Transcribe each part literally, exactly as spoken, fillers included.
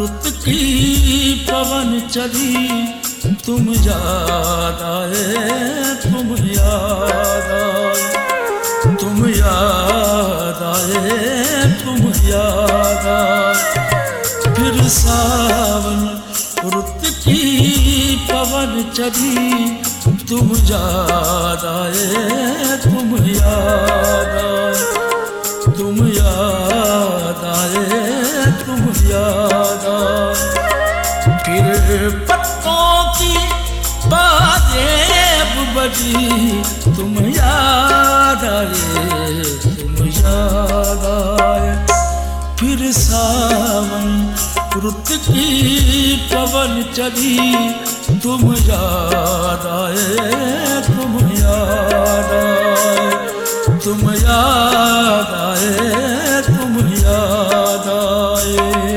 रुत की पवन चली तुम याद आए, तुम याद आए, तुम याद आए, तुम याद आए। फिर सावन रुत की पवन चली तुम याद आए, तुम याद आए, तुम याद आए, तुम याद आए। फिर पत्तों की बाजें बजी तुम याद आए, तुम याद आए। फिर सावन रुत की पवन चली तुम याद आए, तुम याद आए, तुम याद आए, तुम याद आए।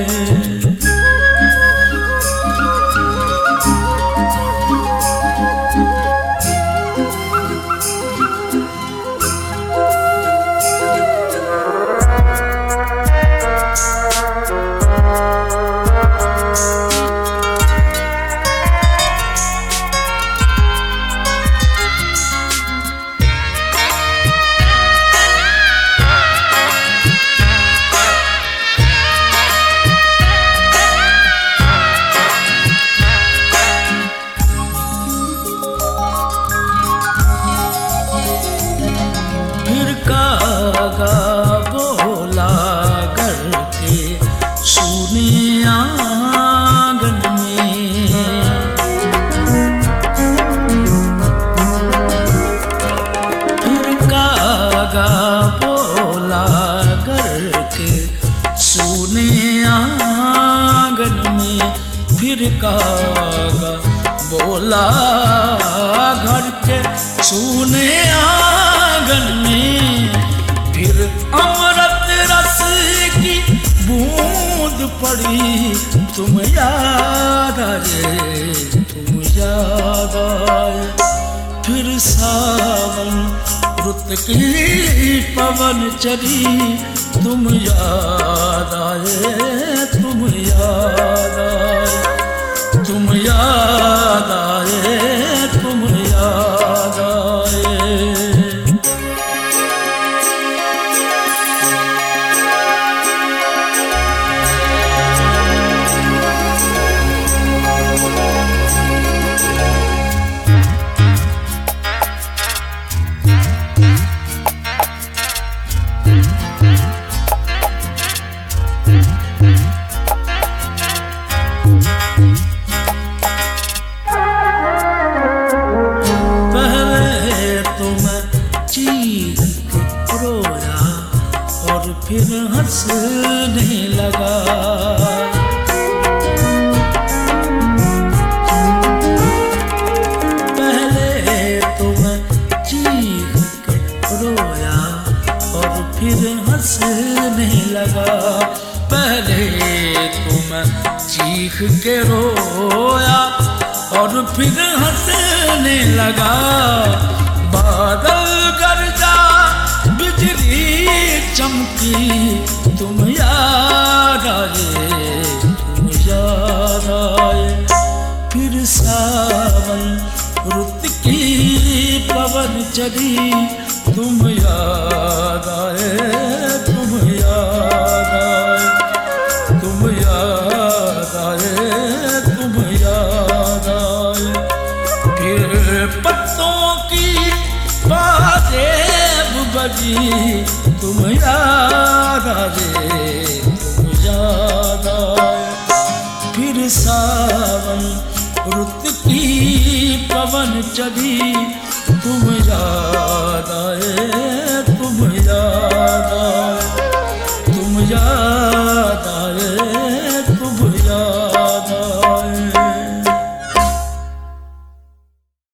बोला घर के सुने आंगन में, फिर कागा बोला घर के सुने आंगन में। फिर कागा बोला घर के सुने आंगन में। फिर अमृत रस की बूंद पड़ी तुम याद आए, तुम याद आए। फिर सावन रुत की पवन चली तुम याद आए, तुम याद आए, तुम याद आए, तुम याद आए। फिर हंसने लगा, पहले तो मैं चीख के रोया और फिर हंसने लगा। पहले तो मैं चीख के रोया और फिर हंसने लगा। बादल गरजा बिजली चमकी तुम याद आए, तुम याद आए। फिर सावन रुत की पवन चली तुम याद आए, तुम याद आए, तुम याद आए, तुम याद आए। फिर पत्तों की बाजें बजी तुम याद आए, तुम याद आए। फिर सावन रुत की पवन चली तुम याद आए, तुम याद आए।